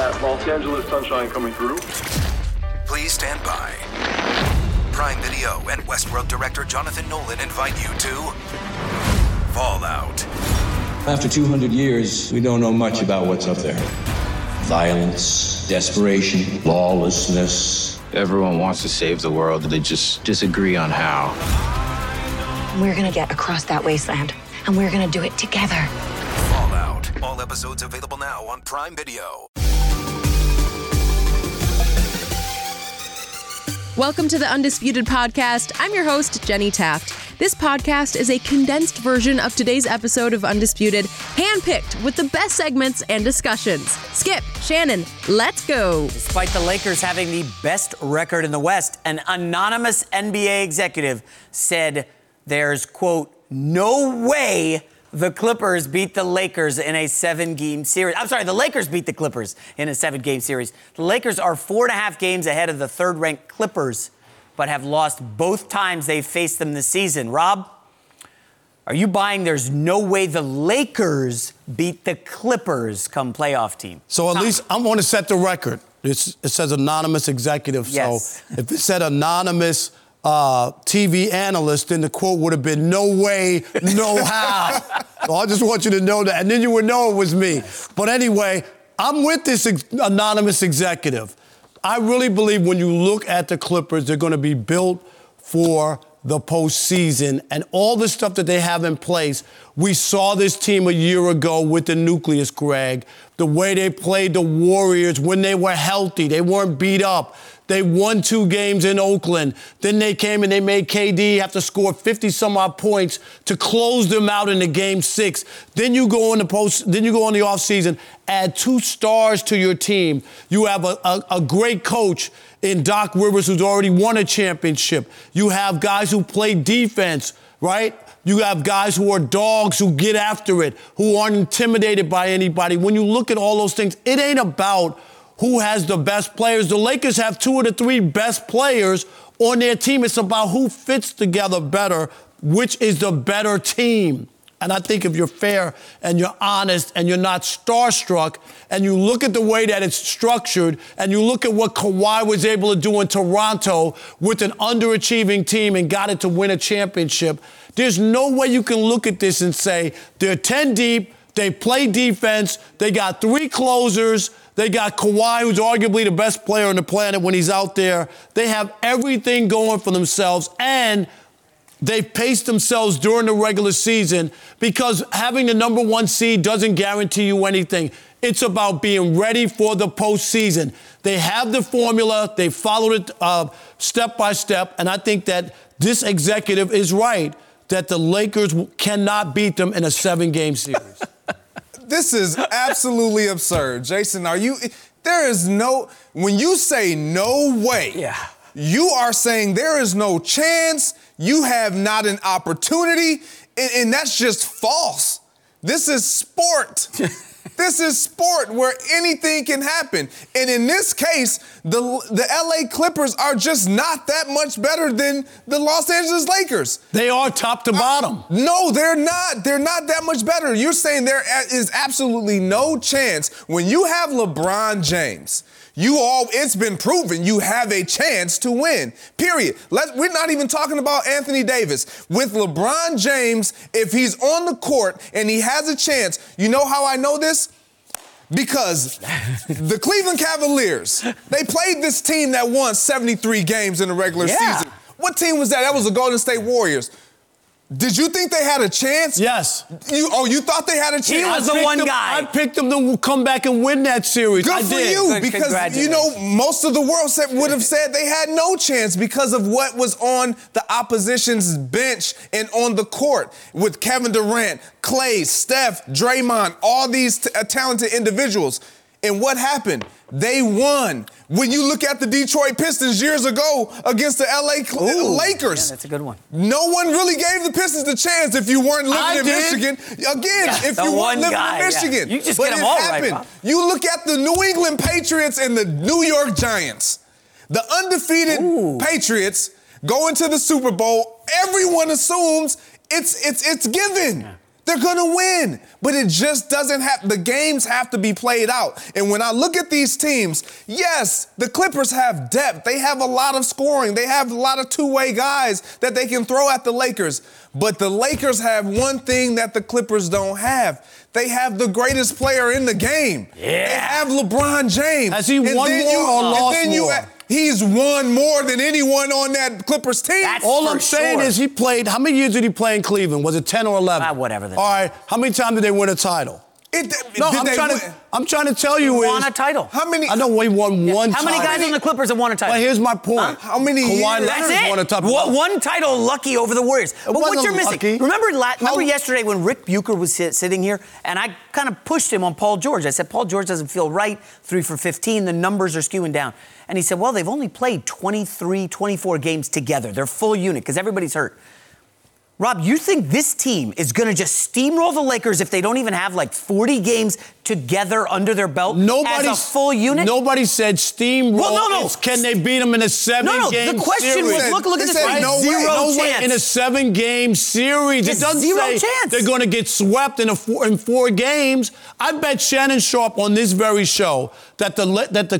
that Los Angeles sunshine coming through. Please stand by. Prime Video and Westworld director Jonathan Nolan invite you to Fallout. After 200 years, we don't know much about what's up there. Violence, desperation, lawlessness. Everyone wants to save the world, they just disagree on how. We're gonna get across that wasteland, and we're gonna do it together. Fallout. All episodes available now on Prime Video. Welcome to the Undisputed Podcast. I'm your host, Jenny Taft. This podcast is a condensed version of today's episode of Undisputed, handpicked with the best segments and discussions. Skip, Shannon, let's go. Despite the Lakers having the best record in the West, an anonymous NBA executive said there's, quote, no way the Clippers beat the Lakers in a 7-game series. I'm sorry, the Lakers beat the Clippers in a 7-game series. The Lakers are 4.5 games ahead of the third-ranked Clippers, but have lost both times they've faced them this season. Rob, are you buying there's no way the Lakers beat the Clippers come playoff team? So at least I'm going to set the record. It says anonymous executive. Yes. So if it said anonymous TV analyst, then the quote would have been, no way, no how. So I just want you to know that. And then you would know it was me. But anyway, I'm with this anonymous executive. I really believe when you look at the Clippers, they're going to be built for the postseason. And all the stuff that they have in place, we saw this team a year ago with the nucleus, Greg. The way they played the Warriors when they were healthy. They weren't beat up. They won 2 games in Oakland. Then they came and they made KD have to score 50-some-odd points to close them out in the Game 6. Then you go in the offseason, add 2 stars to your team. You have a great coach in Doc Rivers who's already won a championship. You have guys who play defense, right? You have guys who are dogs who get after it, who aren't intimidated by anybody. When you look at all those things, it ain't about who has the best players. The Lakers have 2 of the 3 best players on their team. It's about who fits together better, which is the better team. And I think if you're fair and you're honest and you're not starstruck and you look at the way that it's structured and you look at what Kawhi was able to do in Toronto with an underachieving team and got it to win a championship, there's no way you can look at this and say they're 10 deep, they play defense, they got 3 closers, they got Kawhi, who's arguably the best player on the planet when he's out there. They have everything going for themselves, and they've paced themselves during the regular season because having the number 1 seed doesn't guarantee you anything. It's about being ready for the postseason. They have the formula. They followed it step by step, and I think that this executive is right that the Lakers cannot beat them in a 7-game series. This is absolutely absurd. Jason, when you say no way, you are saying there is no chance, you have not an opportunity, and that's just false. This is sport. This is sport where anything can happen. And in this case, the LA Clippers are just not that much better than the Los Angeles Lakers. They are top to bottom. No, they're not. They're not that much better. You're saying there is absolutely no chance. When you have LeBron James, it's been proven you have a chance to win, period. We're not even talking about Anthony Davis. With LeBron James, if he's on the court and he has a chance, you know how I know this? Because the Cleveland Cavaliers, they played this team that won 73 games in the regular season. What team was that? That was the Golden State Warriors. Did you think they had a chance? Yes. You thought they had a chance? He was the one guy. I picked them to come back and win that series. Good for you, because, most of the world would have said they had no chance because of what was on the opposition's bench and on the court with Kevin Durant, Klay, Steph, Draymond, all these talented individuals. And what happened? They won. When you look at the Detroit Pistons years ago against the Lakers. Yeah, that's a good one. No one really gave the Pistons a chance if you weren't living in Michigan. If you weren't living in Michigan. You just get them all right, Bob. You look at the New England Patriots and the New York Giants. The undefeated Patriots go into the Super Bowl. Everyone assumes it's given. Yeah. They're going to win. But it just doesn't have, the games have to be played out. And when I look at these teams, yes, the Clippers have depth. They have a lot of scoring. They have a lot of two-way guys that they can throw at the Lakers. But the Lakers have one thing that the Clippers don't have. They have the greatest player in the game. Yeah. They have LeBron James. Has he won more or lost more? He's won more than anyone on that Clippers team. All I'm saying is he played, how many years did he play in Cleveland? Was it 10 or 11? Whatever. All right, how many times did they win a title? I'm trying to tell you won a title. How many? I know we won one How title. many guys on the Clippers have won a title? Well, here's my point. How many Kawhi years? Leonard won a title. One title lucky over the Warriors. But what wasn't you're missing, lucky. remember yesterday when Rick Bucher was sitting here, and I kind of pushed him on Paul George. I said, Paul George doesn't feel right, 3 for 15, the numbers are skewing down. And he said, well, they've only played 23, 24 games together. They're full unit because everybody's hurt. Rob, you think this team is going to just steamroll the Lakers if they don't even have like 40 games together under their belt as a full unit? Nobody said steamroll. Well, no. Can they beat them in a 7-game series? The question was, look at this. No way in a 7-game series. It doesn't say they're going to get swept in 4 games. I bet Shannon Sharpe on this very show that the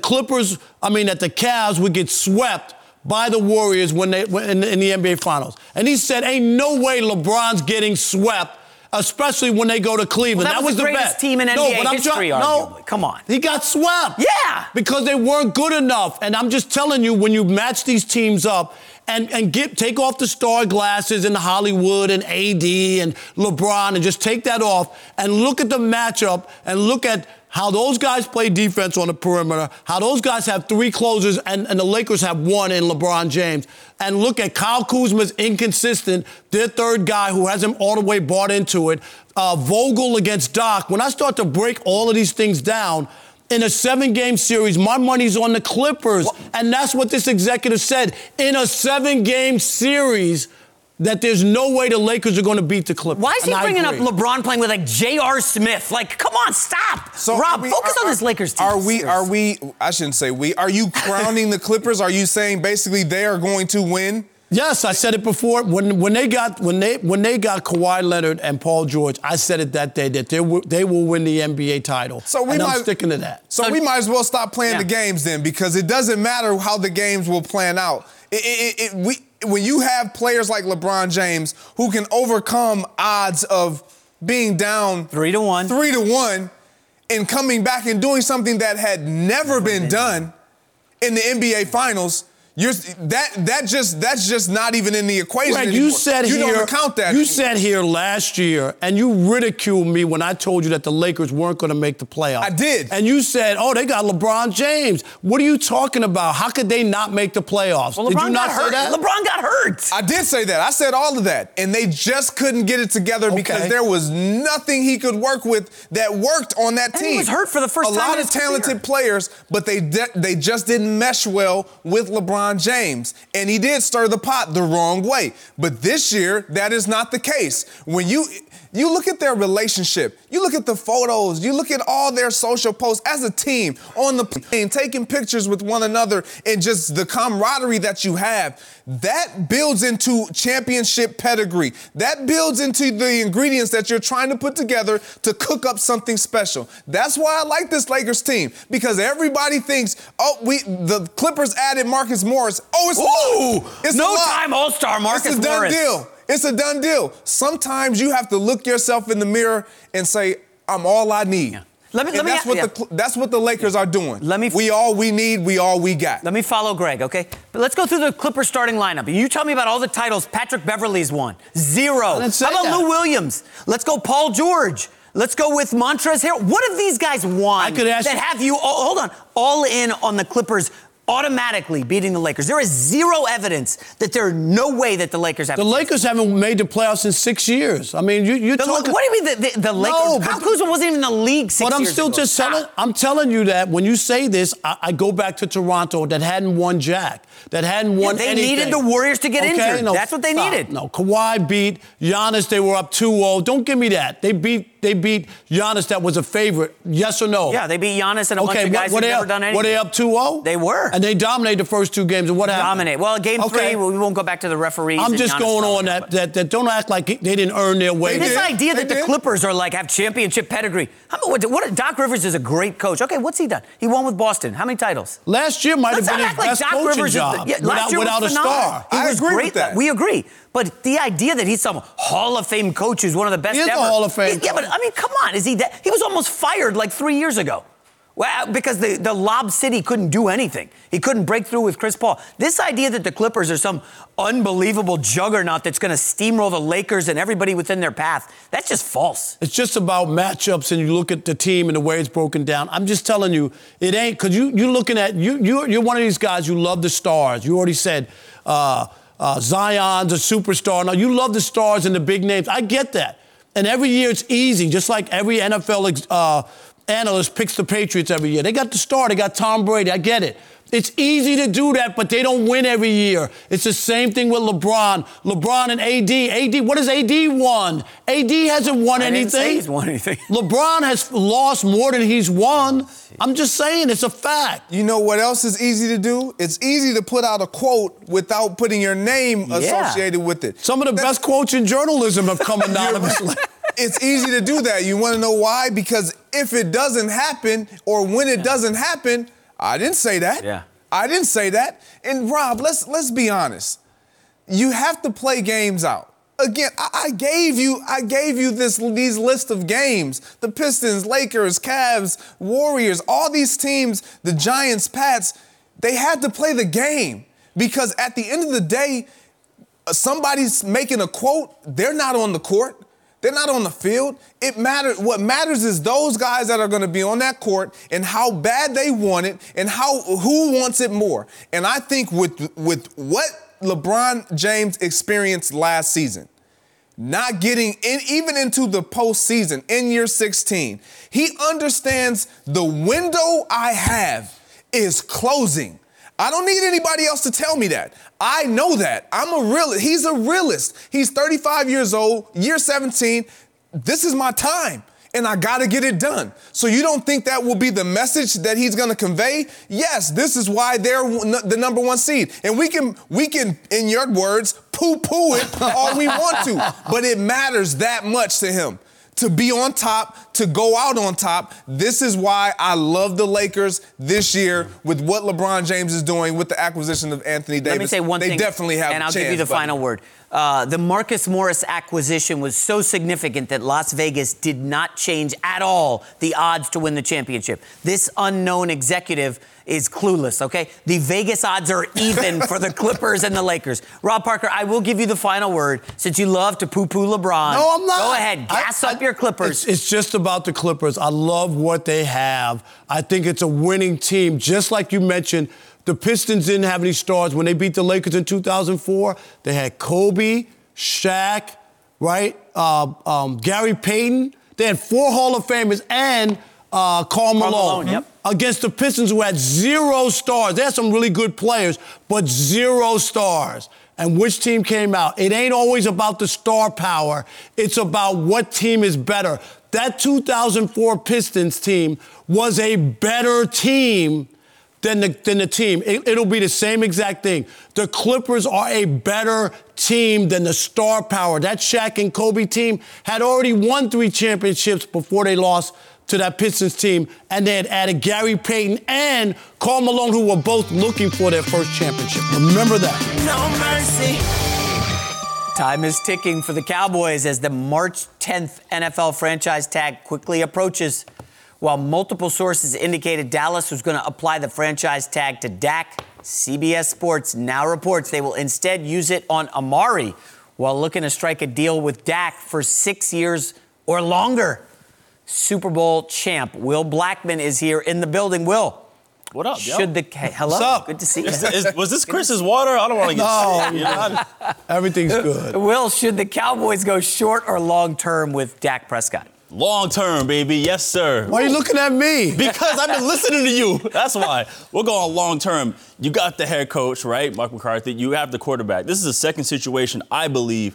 Cavs would get swept by the Warriors in the NBA Finals. And he said, ain't no way LeBron's getting swept, especially when they go to Cleveland. Well, that was the greatest team in NBA history, arguably. Come on. He got swept. Yeah. Because they weren't good enough. And I'm just telling you, when you match these teams up and take off the star glasses and Hollywood and AD and LeBron and just take that off and look at the matchup and look at how those guys play defense on the perimeter, how those guys have 3 closers and the Lakers have 1 in LeBron James. And look at Kyle Kuzma's inconsistent, their third guy who hasn't all the way bought into it. Vogel against Doc. When I start to break all of these things down, in a 7-game series, my money's on the Clippers. And that's what this executive said. In a 7-game series, that there's no way the Lakers are going to beat the Clippers. Why is he bringing up LeBron playing with like J.R. Smith? Like, come on, stop. So Rob, focus on this Lakers team. I shouldn't say we. Are you crowning the Clippers? Are you saying basically they are going to win? Yes, I said it before. When they got Kawhi Leonard and Paul George, I said it that day that they will win the NBA title. I'm sticking to that. So we might as well stop playing the games then, because it doesn't matter how the games will plan out. When you have players like LeBron James who can overcome odds of being down 3-1, and coming back and doing something that had never been done in the NBA Finals, that's just not even in the equation Greg, anymore. You don't count that. You sat here last year and you ridiculed me when I told you that the Lakers weren't going to make the playoffs. I did. And you said, oh, they got LeBron James. What are you talking about? How could they not make the playoffs? Well, did you not say that? LeBron got hurt. I did say that. I said all of that. And they just couldn't get it together because there was nothing he could work with that worked on that team. He was hurt for the first time A lot in of his talented career. players, but they just didn't mesh well with LeBron James. And he did stir the pot the wrong way. But this year, that is not the case. When you look at their relationship, you look at the photos, you look at all their social posts as a team on the plane, taking pictures with one another, and just the camaraderie that you have, that builds into championship pedigree. That builds into the ingredients that you're trying to put together to cook up something special. That's why I like this Lakers team, because everybody thinks, the Clippers added Marcus Morris. It's no-time All-Star Marcus Morris. It's a done deal. It's a done deal. Sometimes you have to look yourself in the mirror and say, I'm all I need. Yeah. That's what the Lakers are doing. We all we need, we all we got. Let me follow Greg, okay? But let's go through the Clippers starting lineup. You tell me about all the titles Patrick Beverley's won. 0. How about Lou Williams? Let's go Paul George. Let's go with Montrezl Harrell. What have these guys won that have you, all in on the Clippers automatically beating the Lakers? There is 0 evidence that there are no way that the Lakers have. The Lakers haven't made the playoffs in 6 years. I mean, you're talking. What do you mean the Lakers? No, Kyle Kuzma wasn't even in the league 6 years ago. But I'm still just telling. I'm telling you that when you say this, I go back to Toronto that hadn't won jack, that hadn't won anything. They needed the Warriors to get injured. No, that's what they needed. No, Kawhi beat Giannis. They were up 2-0. Don't give me that. They beat they beat Giannis that was a favorite. Yes or no? Yeah, they beat Giannis and a bunch of guys who've never done anything. Were they up 2-0? They were. And they dominated the first 2 games. And what happened? Dominate. Well, game 3, we won't go back to the referees. I'm just going on that don't act like they didn't earn their way. This idea that the Clippers are have championship pedigree. Doc Rivers is a great coach. Okay, what's he done? He won with Boston. How many titles? Last year might have been his best coaching job without a star. He was agree great. with that. We agree. But the idea that he's some Hall of Fame coach who's one of the best ever. He is a Hall of Fame Yeah, but I mean, come on. Is he that? He was almost fired 3 years ago. Well, because the Lob City couldn't do anything. He couldn't break through with Chris Paul. This idea that the Clippers are some unbelievable juggernaut that's going to steamroll the Lakers and everybody within their path, that's just false. It's just about matchups, and you look at the team and the way it's broken down. I'm just telling you, it ain't, because you're looking at, you're one of these guys who love the stars. You already said Zion's a superstar. Now, you love the stars and the big names. I get that. And every year it's easy, just like every NFL analyst picks the Patriots every year. They got the star. They got Tom Brady. I get it. It's easy to do that, but they don't win every year. It's the same thing with LeBron. LeBron and AD. What has AD won? AD hasn't won anything. I didn't say he's won anything. LeBron has lost more than he's won. I'm just saying, it's a fact. You know what else is easy to do? It's easy to put out a quote without putting your name associated with it. Some of the best quotes in journalism have come anonymously. It's easy to do that. You want to know why? Because if it doesn't happen, or when it doesn't happen, I didn't say that. Yeah. I didn't say that. And Rob, let's be honest. You have to play games out. Again, I gave you these list of games. The Pistons, Lakers, Cavs, Warriors, all these teams, the Giants, Pats, they had to play the game. Because at the end of the day, somebody's making a quote, they're not on the court. They're not on the field. It matters. What matters is those guys that are going to be on that court and how bad they want it and who wants it more. And I think with what LeBron James experienced last season, not getting even into the postseason in year 16, he understands the window I have is closing. I don't need anybody else to tell me that. I know that. I'm a realist. He's a realist. He's 35 years old, year 17. This is my time, and I got to get it done. So you don't think that will be the message that he's going to convey? Yes, this is why they're the number 1 seed. And we can, in your words, poo-poo it all we want to. But it matters that much to him. To be on top, to go out on top. This is why I love the Lakers this year with what LeBron James is doing with the acquisition of Anthony Davis. Let me say one thing. They definitely have a chance. And I'll give you the final word. The Marcus Morris acquisition was so significant that Las Vegas did not change at all the odds to win the championship. This unknown executive is clueless, okay? The Vegas odds are even for the Clippers and the Lakers. Rob Parker, I will give you the final word since you love to poo-poo LeBron. No, I'm not. Go ahead, gas up your Clippers. It's just about the Clippers. I love what they have. I think it's a winning team. Just like you mentioned, the Pistons didn't have any stars. When they beat the Lakers in 2004, they had Kobe, Shaq, right? Gary Payton. They had 4 Hall of Famers and Karl Malone. Yep. Against the Pistons, who had 0 stars. They had some really good players, but 0 stars. And which team came out? It ain't always about the star power. It's about what team is better. That 2004 Pistons team was a better team than the team. It'll be the same exact thing. The Clippers are a better team than the star power. That Shaq and Kobe team had already won 3 championships before they lost to that Pistons team, and they had added Gary Payton and Karl Malone, who were both looking for their first championship. Remember that. No mercy. Time is ticking for the Cowboys as the March 10th NFL franchise tag quickly approaches. While multiple sources indicated Dallas was going to apply the franchise tag to Dak, CBS Sports now reports they will instead use it on Amari while looking to strike a deal with Dak for 6 years or longer. Super Bowl champ Will Blackman is here in the building. Will, what up, yo? What's Hello? up? Good to see you. Was this Chris's water? I don't want to get sick. No, everything's good. Will, should the Cowboys go short or long term with Dak Prescott? Long term, baby. Yes, sir. Why are you looking at me? Because I've been listening to you. That's why. We're going long term. You got the head coach, right? Mark McCarthy. You have the quarterback. This is the second situation, I believe,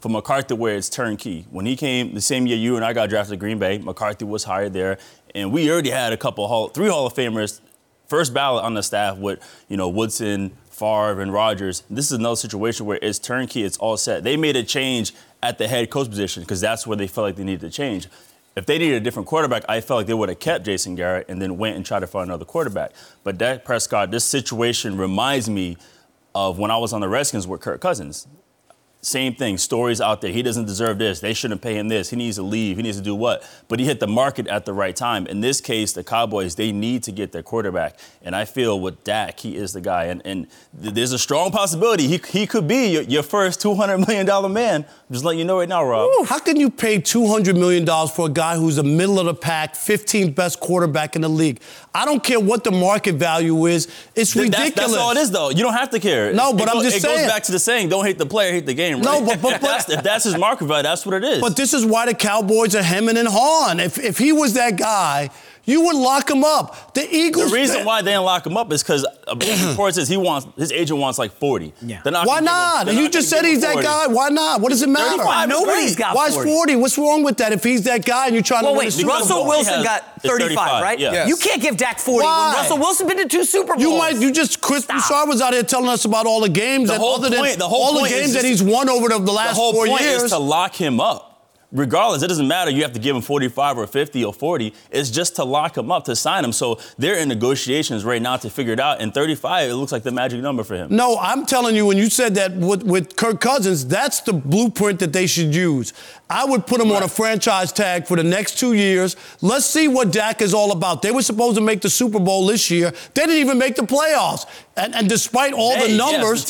for McCarthy where it's turnkey. When he came the same year you and I got drafted to Green Bay, McCarthy was hired there, and we already had three Hall of Famers, first ballot on the staff with, Woodson, Favre, and Rodgers. This is another situation where it's turnkey, it's all set. They made a change at the head coach position because that's where they felt like they needed to change. If they needed a different quarterback, I felt like they would have kept Jason Garrett and then went and tried to find another quarterback. But Dak Prescott, this situation reminds me of when I was on the Redskins with Kirk Cousins. Same thing, stories out there. He doesn't deserve this. They shouldn't pay him this. He needs to leave. He needs to do what? But he hit the market at the right time. In this case, the Cowboys, they need to get their quarterback. And I feel with Dak, he is the guy. And there's a strong possibility he could be your first $200 million man. I'm just letting you know right now, Rob. Ooh, how can you pay $200 million for a guy who's the middle of the pack, 15th best quarterback in the league? I don't care what the market value is. It's ridiculous. That's all it is, though. You don't have to care. No, but I'm just saying. It goes back to the saying, don't hate the player, hate the game, right? No, but if that's his market value, that's what it is. But this is why the Cowboys are hemming and hawing. If he was that guy, you would lock him up. The Eagles. The reason why they didn't lock him up is because report says his agent wants like 40. Yeah. Why not? You just said he's that guy. Why not? What does it matter? 35. Nobody's got 40. Why is 40? What's wrong with that? If he's that guy and you're trying to win a Super Bowl. Russell Wilson got 35, right? Yes. You can't give Dak 40 Why? when Russell Wilson been to 2 Super Bowls. Chris Broussard was out here telling us about all the games The whole point that he's won over the last 4 years. The whole point is to lock him up. Regardless, it doesn't matter. You have to give him 45 or 50 or 40. It's just to lock him up, to sign him. So they're in negotiations right now to figure it out. And 35, it looks like the magic number for him. No, I'm telling you, when you said that with Kirk Cousins, that's the blueprint that they should use. I would put him on a franchise tag for the next 2 years. Let's see what Dak is all about. They were supposed to make the Super Bowl this year. They didn't even make the playoffs. And despite all the numbers,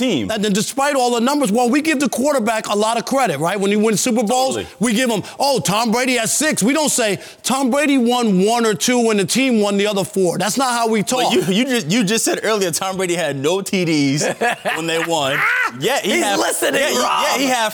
well, we give the quarterback a lot of credit, right? When you win Super Bowls, we give him, Tom Brady has 6. We don't say Tom Brady won 1 or 2 and the team won the other 4. That's not how we talk. Well, you just said earlier Tom Brady had no TDs when they won. Yeah, he had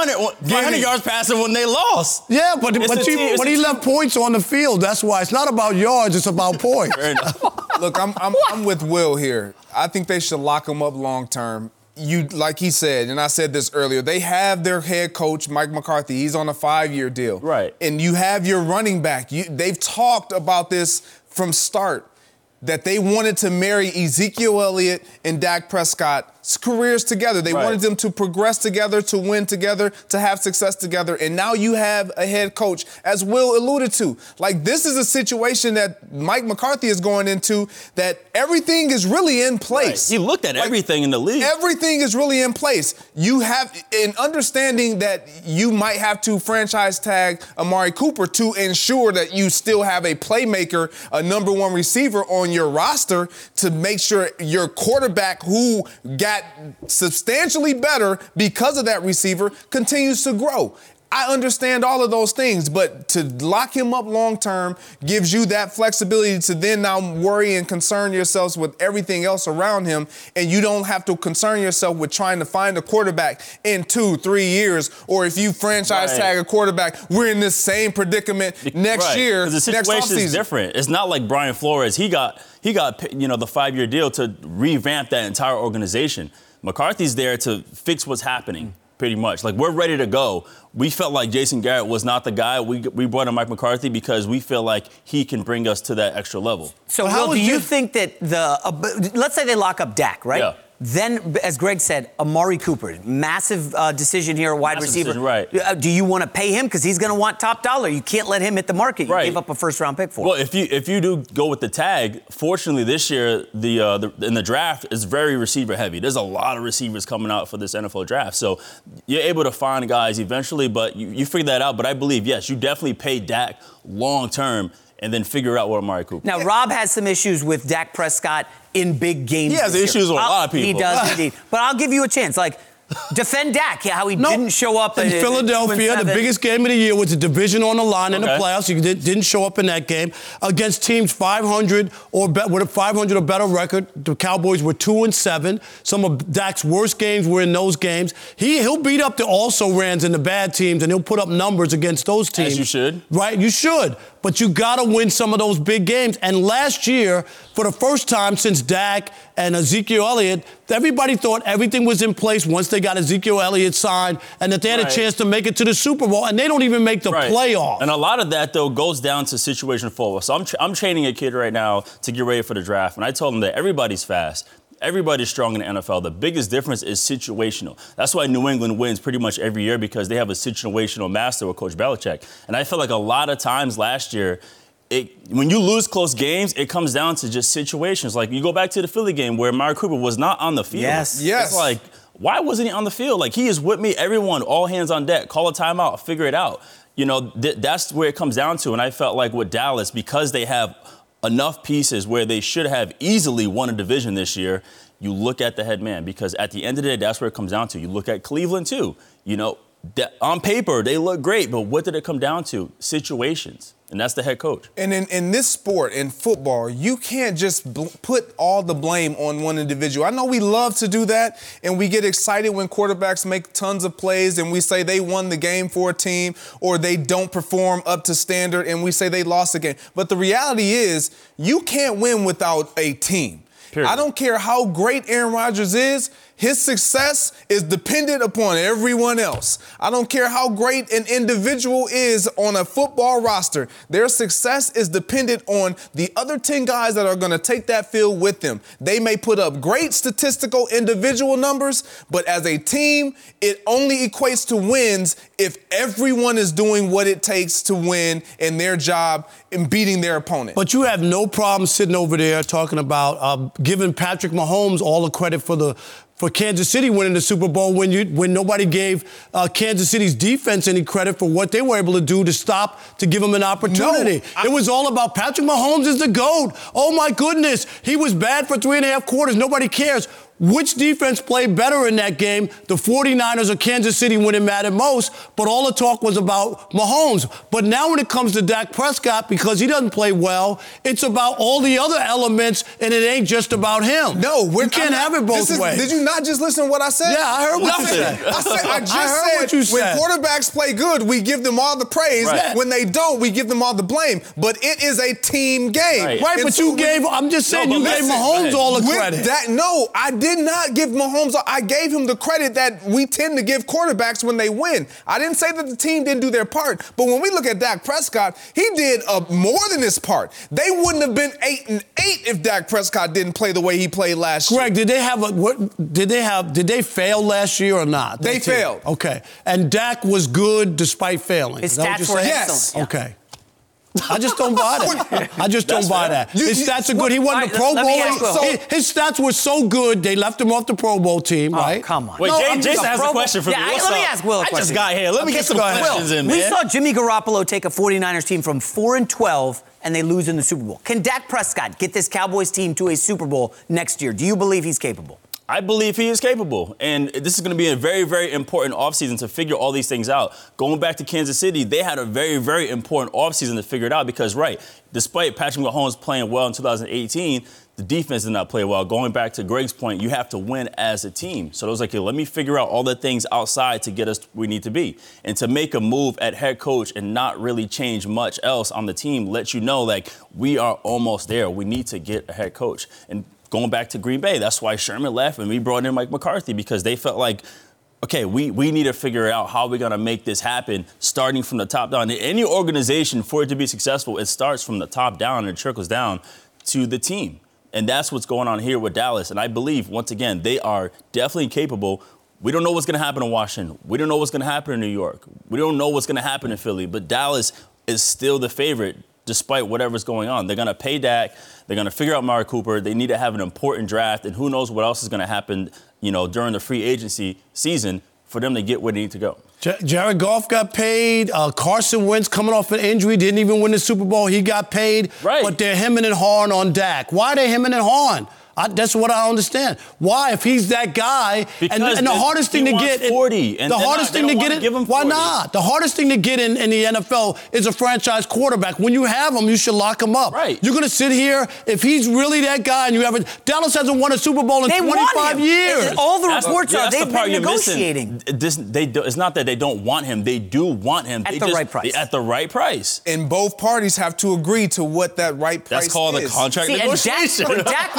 500 yards passing when they lost. Yeah, but he left points on the field. That's why. It's not about yards, it's about points. Look, I'm with Will here. I think they should lock him up long term. Like he said, and I said this earlier, they have their head coach, Mike McCarthy. He's on a 5-year deal. Right. And you have your running back. They've talked about this from start, that they wanted to marry Ezekiel Elliott and Dak Prescott's careers together. They wanted them to progress together, to win together, to have success together. And now you have a head coach, as Will alluded to. Like, this is a situation that Mike McCarthy is going into, that everything is really in place. Right. He looked at everything in the league. Everything is really in place. You have an understanding that you might have to franchise tag Amari Cooper to ensure that you still have a playmaker, a number 1 receiver on your roster, to make sure your quarterback, who got substantially better because of that receiver, continues to grow. I understand all of those things, but to lock him up long term gives you that flexibility to then now worry and concern yourselves with everything else around him, and you don't have to concern yourself with trying to find a quarterback in 2-3 years, or if you franchise tag a quarterback, we're in this same predicament next year. Because the situation is different. It's not like Brian Flores. He got the 5-year deal to revamp that entire organization. McCarthy's there to fix what's happening. Pretty much. Like, we're ready to go. We felt like Jason Garrett was not the guy. We brought in Mike McCarthy because we feel like he can bring us to that extra level. So, Will, do you think that let's say they lock up Dak, right? Yeah. Then, as Greg said, Amari Cooper, massive decision here, wide receiver. Decision, right. Do you want to pay him? Because he's going to want top dollar. You can't let him hit the market. You gave up a first-round pick for him. Well, if you do go with the tag, fortunately this year, in the draft is very receiver-heavy. There's a lot of receivers coming out for this NFL draft. So you're able to find guys eventually, but you figure that out. But I believe, yes, you definitely pay Dak long-term and then figure out what Amari Cooper. Now, Rob has some issues with Dak Prescott in big games. He has issues with a lot of people. He does indeed. But I'll give you a chance. Like, defend Dak, how he didn't show up in Philadelphia. The biggest game of the year was the division on the line in the playoffs. He didn't show up in that game against teams 500 or with a 500 or better record. The Cowboys were 2-7. Some of Dak's worst games were in those games. He'll beat up the also-rans and the bad teams, and he'll put up numbers against those teams. As you should. Right, you should. But you got to win some of those big games. And last year, for the first time since Dak and Ezekiel Elliott, everybody thought everything was in place once they got Ezekiel Elliott signed and that they had a chance to make it to the Super Bowl, and they don't even make the playoff. And a lot of that, though, goes down to situational football. So I'm training a kid right now to get ready for the draft, and I told him that everybody's fast. Everybody's strong in the NFL. The biggest difference is situational. That's why New England wins pretty much every year, because they have a situational master with Coach Belichick. And I feel like a lot of times last year, when you lose close games, it comes down to just situations. Like, you go back to the Philly game where Amari Cooper was not on the field. Yes. It's like, why wasn't he on the field? Like, he is with me. Everyone, all hands on deck. Call a timeout. Figure it out. You know, that's where it comes down to. And I felt like with Dallas, because they have enough pieces where they should have easily won a division this year, you look at the head man, because at the end of the day, that's where it comes down to. You look at Cleveland, too. You know, on paper, they look great, but what did it come down to? Situations. And that's the head coach. And in this sport, in football, you can't just put all the blame on one individual. I know we love to do that, and we get excited when quarterbacks make tons of plays and we say they won the game for a team, or they don't perform up to standard and we say they lost the game. But the reality is, you can't win without a team. Period. I don't care how great Aaron Rodgers is. His success is dependent upon everyone else. I don't care how great an individual is on a football roster. Their success is dependent on the other 10 guys that are going to take that field with them. They may put up great statistical individual numbers, but as a team, it only equates to wins if everyone is doing what it takes to win in their job and beating their opponent. But you have no problem sitting over there talking about giving Patrick Mahomes all the credit for Kansas City winning the Super Bowl when nobody gave Kansas City's defense any credit for what they were able to do to give them an opportunity. It was all about Patrick Mahomes is the GOAT. Oh, my goodness. He was bad for 3.5 quarters. Nobody cares. Which defense played better in that game? The 49ers or Kansas City when it mattered most, but all the talk was about Mahomes. But now when it comes to Dak Prescott, because he doesn't play well, it's about all the other elements, and it ain't just about him. No, we can't have it both ways. Did you not just listen to what I said? Yeah, I heard what you said. I just said what you said. When quarterbacks play good, we give them all the praise. Right. When they don't, we give them all the blame. But it is a team game. Right, but you gave, I'm just saying, you gave Mahomes all the credit. No, I did not give Mahomes. I gave him the credit that we tend to give quarterbacks when they win. I didn't say that the team didn't do their part, but when we look at Dak Prescott, he did more than his part. They wouldn't have been 8-8 if Dak Prescott didn't play the way he played last year. Greg, did they fail last year or not? They failed. Okay. And Dak was good despite failing. His stats were excellent. Okay. I just don't buy that. I just don't buy that. His stats are good. He wasn't a Pro Bowler. His stats were so good, they left him off the Pro Bowl team, right? Come on. Wait, Jason has a question for me. Let me ask Will a question. I just got here. Let me get some questions in, man. We saw Jimmy Garoppolo take a 49ers team from 4-12, and they lose in the Super Bowl. Can Dak Prescott get this Cowboys team to a Super Bowl next year? Do you believe he's capable? I believe he is capable. And this is going to be a very, very important offseason to figure all these things out. Going back to Kansas City, they had a very, very important offseason to figure it out because, despite Patrick Mahomes playing well in 2018, the defense did not play well. Going back to Greg's point, you have to win as a team. So it was like, let me figure out all the things outside to get us where we need to be. And to make a move at head coach and not really change much else on the team lets you know, we are almost there. We need to get a head coach. And going back to Green Bay, that's why Sherman left and we brought in Mike McCarthy, because they felt like, okay, we need to figure out how we're going to make this happen starting from the top down. In any organization, for it to be successful, it starts from the top down and it trickles down to the team. And that's what's going on here with Dallas. And I believe, once again, they are definitely capable. We don't know what's going to happen in Washington. We don't know what's going to happen in New York. We don't know what's going to happen in Philly. But Dallas is still the favorite despite whatever's going on. They're going to pay Dak. They're going to figure out Amari Cooper. They need to have an important draft. And who knows what else is going to happen, during the free agency season for them to get where they need to go. Jared Goff got paid. Carson Wentz, coming off an injury, didn't even win the Super Bowl. He got paid. Right. But they're hemming and hawing on Dak. Why are they hemming and hawing? That's what I don't understand. Why, if he's that guy, and the hardest thing to get, 40, and the hardest thing to get in, why not? The hardest thing to get in the NFL is a franchise quarterback. When you have him, you should lock him up. Right. You're going to sit here, if he's really that guy, and Dallas hasn't won a Super Bowl in 25 years. All the reports are they've been negotiating. It's not that they don't want him. They do want him. At the right price. At the right price. And both parties have to agree to what that right price is. That's called a contract negotiation. Dak was what, a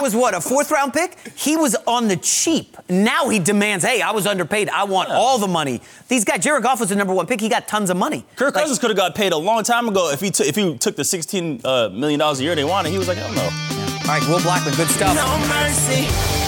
4th-round pick. He was on the cheap. Now he demands, hey, I was underpaid. I want all the money. These guys, Jared Goff was the number 1 pick. He got tons of money. Kirk Cousins could have got paid a long time ago if he took the $16 million a year they wanted. He was like, hell no. All right, Will Blackman, good stuff. No mercy.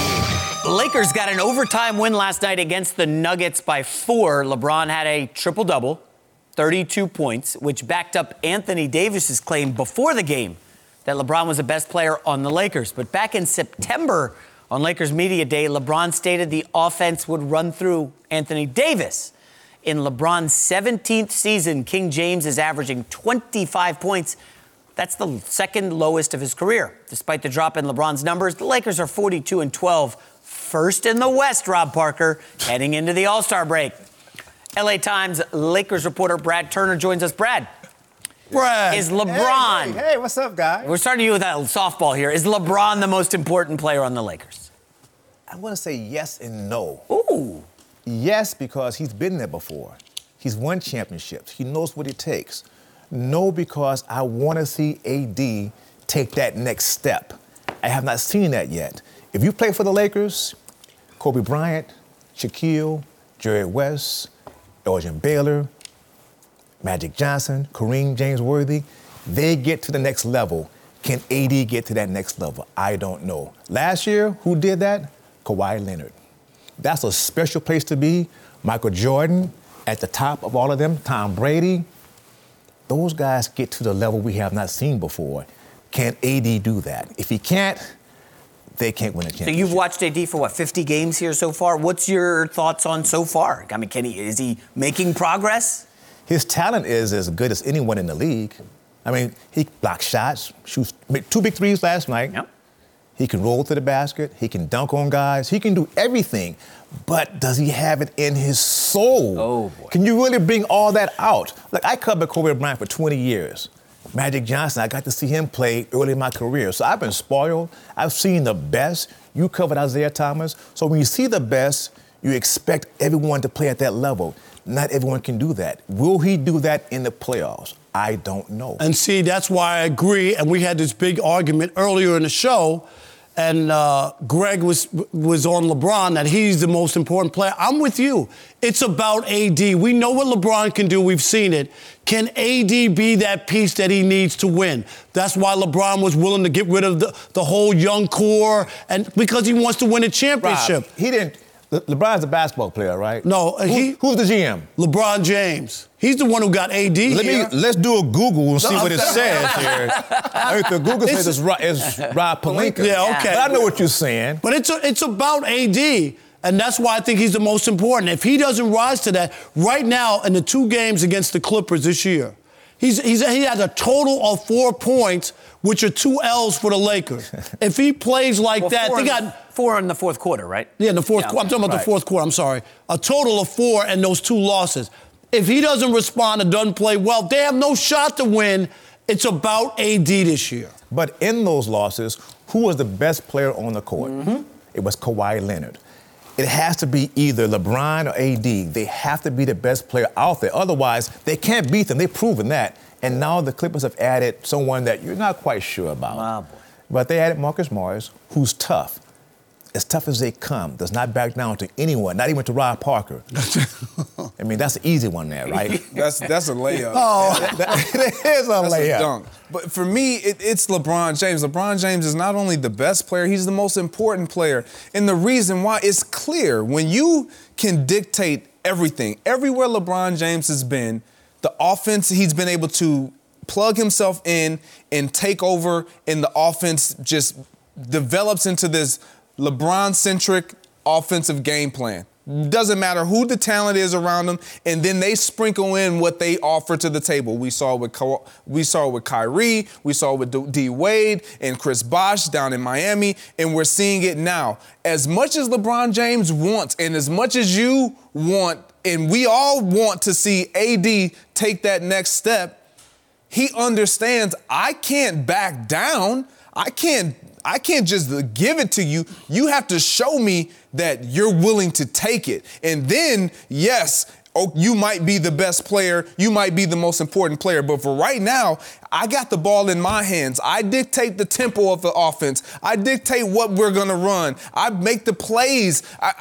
Lakers got an overtime win last night against the Nuggets by 4. LeBron had a triple-double, 32 points, which backed up Anthony Davis's claim before the game that LeBron was the best player on the Lakers. But back in September on Lakers Media Day, LeBron stated the offense would run through Anthony Davis. In LeBron's 17th season, King James is averaging 25 points. That's the second lowest of his career. Despite the drop in LeBron's numbers, the Lakers are 42-12, first in the West, Rob Parker, heading into the All-Star break. LA Times Lakers reporter Brad Turner joins us. Brad. Is LeBron... Hey, what's up, guys? We're starting you with that softball here. Is LeBron the most important player on the Lakers? I want to say yes and no. Ooh. Yes, because he's been there before. He's won championships. He knows what it takes. No, because I want to see AD take that next step. I have not seen that yet. If you play for the Lakers, Kobe Bryant, Shaquille, Jerry West, Elgin Baylor, Magic Johnson, Kareem James Worthy, they get to the next level. Can AD get to that next level? I don't know. Last year, who did that? Kawhi Leonard. That's a special place to be. Michael Jordan at the top of all of them, Tom Brady. Those guys get to the level we have not seen before. Can AD do that? If he can't, they can't win a championship. So you've watched AD for, 50 games here so far? What's your thoughts on so far? I mean, is he making progress? His talent is as good as anyone in the league. I mean, he blocks shots, made 2 big threes last night. Yep. He can roll to the basket. He can dunk on guys. He can do everything. But does he have it in his soul? Oh, boy. Can you really bring all that out? Like, I covered Kobe Bryant for 20 years. Magic Johnson, I got to see him play early in my career. So I've been spoiled. I've seen the best. You covered Isaiah Thomas. So when you see the best, you expect everyone to play at that level. Not everyone can do that. Will he do that in the playoffs? I don't know. And see, that's why I agree. And we had this big argument earlier in the show. And Greg was on LeBron, that he's the most important player. I'm with you. It's about AD. We know what LeBron can do. We've seen it. Can AD be that piece that he needs to win? That's why LeBron was willing to get rid of the whole young core, and because he wants to win a championship. Rob, he didn't. LeBron's a basketball player, right? No, who's the GM? LeBron James. He's the one who got AD. Let's do a Google and see what it says here. The Google says it's Rob Pelinka. Yeah, okay. But I know what you're saying. But it's about AD, and that's why I think he's the most important. If he doesn't rise to that, right now in the 2 games against the Clippers this year, he has a total of 4 points, which are 2 L's for the Lakers. If he plays like that, they got 4 in the fourth quarter, right? Yeah, in the fourth quarter. I'm talking about the fourth quarter. I'm sorry. A total of 4 and those 2 losses. If he doesn't respond and doesn't play well, they have no shot to win. It's about AD this year. But in those losses, who was the best player on the court? Mm-hmm. It was Kawhi Leonard. It has to be either LeBron or AD. They have to be the best player out there. Otherwise, they can't beat them. They've proven that. And now the Clippers have added someone that you're not quite sure about. Wow, boy. But they added Marcus Morris, who's tough. As tough as they come, does not back down to anyone, not even to Rob Parker. I mean, that's an easy one there, right? That's a layup. It is a layup. A dunk. But for me, it's LeBron James. LeBron James is not only the best player, he's the most important player. And the reason why, it's clear. When you can dictate everything, everywhere LeBron James has been, the offense, he's been able to plug himself in and take over, and the offense just develops into this LeBron-centric offensive game plan. Doesn't matter who the talent is around them, and then they sprinkle in what they offer to the table. We saw it with Kyrie, we saw it with D. Wade and Chris Bosh down in Miami, and we're seeing it now. As much as LeBron James wants, and as much as you want, and we all want to see AD take that next step, he understands I can't back down. I can't just give it to you. You have to show me that you're willing to take it. And then, yes, oh, you might be the best player, you might be the most important player, but for right now, I got the ball in my hands. I dictate the tempo of the offense. I dictate what we're going to run. I make the plays.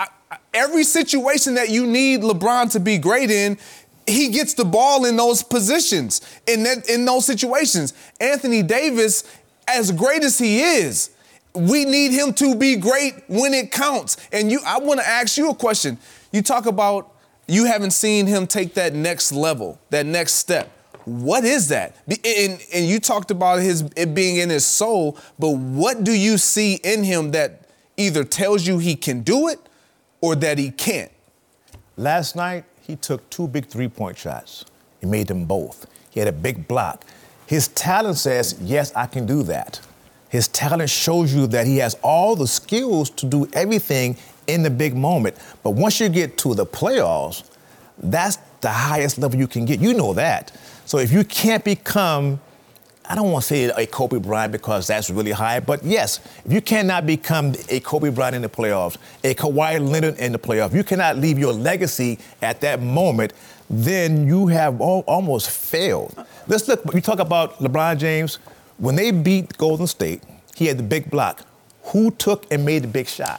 Every situation that you need LeBron to be great in, he gets the ball in those positions, in those situations. Anthony Davis, as great as he is, we need him to be great when it counts. And I want to ask you a question. You talk about you haven't seen him take that next level, that next step. What is that? And you talked about it being in his soul, but what do you see in him that either tells you he can do it or that he can't? Last night, he took 2 big three-point shots. He made them both. He had a big block. His talent says, yes, I can do that. His talent shows you that he has all the skills to do everything in the big moment. But once you get to the playoffs, that's the highest level you can get. You know that. So if you can't become, I don't want to say a Kobe Bryant because that's really high, but yes, if you cannot become a Kobe Bryant in the playoffs, a Kawhi Leonard in the playoffs, you cannot leave your legacy at that moment, then you have almost failed. Let's look, we talk about LeBron James. When they beat Golden State, he had the big block. Who took and made the big shot?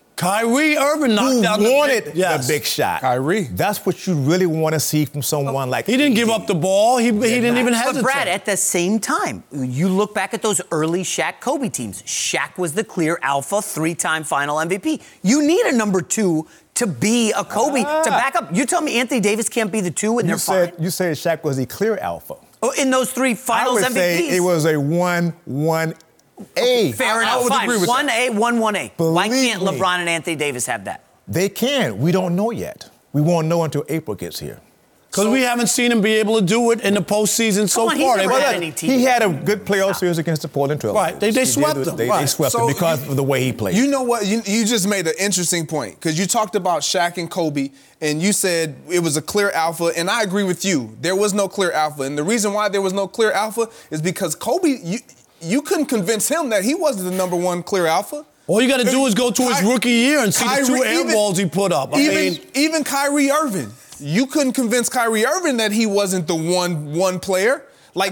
Kyrie Irving knocked out the big shot. Kyrie. That's what you really want to see from someone like he didn't give up the ball. He didn't even hesitate. But Brad, at the same time, you look back at those early Shaq-Kobe teams. Shaq was the clear alpha, 3-time final MVP. You need a number 2 to be a Kobe to back up. You tell me Anthony Davis can't be the 2 and they're fine? You said Shaq was the clear alpha. Oh, in those 3 finals MVPs? I would say it was a 1-1-A. Fair enough. I would agree with 1A, 1-1A. Why can't me. LeBron and Anthony Davis have that? They can. We don't know yet. We won't know until April gets here. Because we haven't seen him be able to do it in the postseason so far. He had a good playoff series against the Portland Trail Right. They swept them. They swept him because of the way he played. You know what? You just made an interesting point because you talked about Shaq and Kobe, and you said it was a clear alpha, and I agree with you. There was no clear alpha, and the reason why there was no clear alpha is because Kobe, you couldn't convince him that he wasn't the number 1 clear alpha. All you got to do is go to his rookie year and see the 2 air balls he put up. Even Kyrie Irving. You couldn't convince Kyrie Irving that he wasn't the one player. Like